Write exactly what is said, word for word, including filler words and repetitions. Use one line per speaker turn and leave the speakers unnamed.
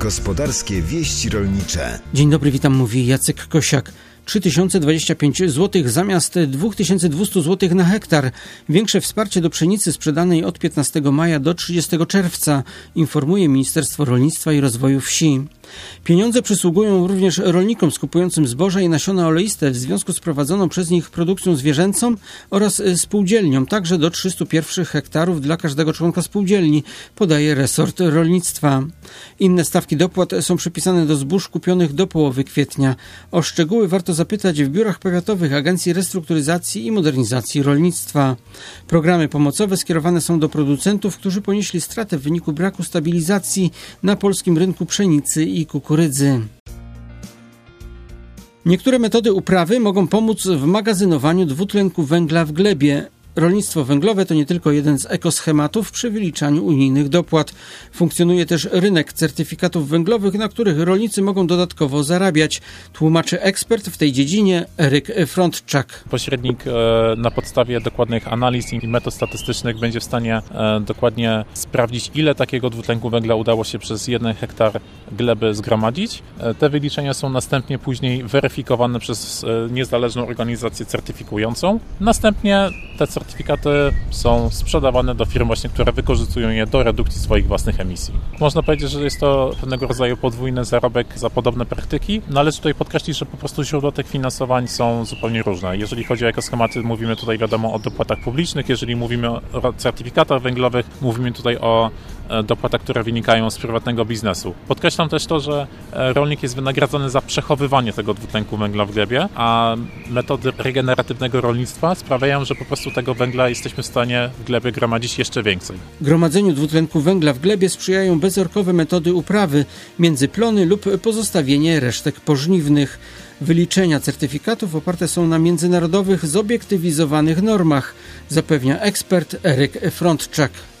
Gospodarskie wieści rolnicze.
Dzień dobry, witam, mówi Jacek Kosiak. trzy tysiące dwadzieścia pięć złotych zamiast dwa tysiące dwieście złotych na hektar. Większe wsparcie do pszenicy sprzedanej od piętnastego maja do trzydziestego czerwca, informuje Ministerstwo Rolnictwa i Rozwoju Wsi. Pieniądze przysługują również rolnikom skupującym zboża i nasiona oleiste w związku z prowadzoną przez nich produkcją zwierzęcą oraz spółdzielniom, także do trzystu jeden hektarów dla każdego członka spółdzielni, podaje resort rolnictwa. Inne stawki dopłat są przypisane do zbóż kupionych do połowy kwietnia. O szczegóły warto zapytać w biurach powiatowych Agencji Restrukturyzacji i Modernizacji Rolnictwa. Programy pomocowe skierowane są do producentów, którzy ponieśli stratę w wyniku braku stabilizacji na polskim rynku pszenicy i kukurydzy. Niektóre metody uprawy mogą pomóc w magazynowaniu dwutlenku węgla w glebie. Rolnictwo węglowe to nie tylko jeden z ekoschematów przy wyliczaniu unijnych dopłat. Funkcjonuje też rynek certyfikatów węglowych, na których rolnicy mogą dodatkowo zarabiać. Tłumaczy ekspert w tej dziedzinie Eryk Frądczak.
Pośrednik na podstawie dokładnych analiz i metod statystycznych będzie w stanie dokładnie sprawdzić, ile takiego dwutlenku węgla udało się przez jeden hektar gleby zgromadzić. Te wyliczenia są następnie później weryfikowane przez niezależną organizację certyfikującą. Następnie te certyfikaty są sprzedawane do firm właśnie, które wykorzystują je do redukcji swoich własnych emisji. Można powiedzieć, że jest to pewnego rodzaju podwójny zarobek za podobne praktyki. Należy tutaj podkreślić, że po prostu źródła tych finansowań są zupełnie różne. Jeżeli chodzi o ekoschematy, mówimy tutaj wiadomo o dopłatach publicznych. Jeżeli mówimy o certyfikatach węglowych, mówimy tutaj o dopłatach, które wynikają z prywatnego biznesu. Podkreślam też to, że rolnik jest wynagradzany za przechowywanie tego dwutlenku węgla w glebie, a metody regeneratywnego rolnictwa sprawiają, że po prostu tego węgla jesteśmy w stanie w glebie gromadzić jeszcze więcej.
Gromadzeniu dwutlenku węgla w glebie sprzyjają bezorkowe metody uprawy, międzyplony lub pozostawienie resztek pożniwnych. Wyliczenia certyfikatów oparte są na międzynarodowych, zobiektywizowanych normach, zapewnia ekspert Eryk Frądczak.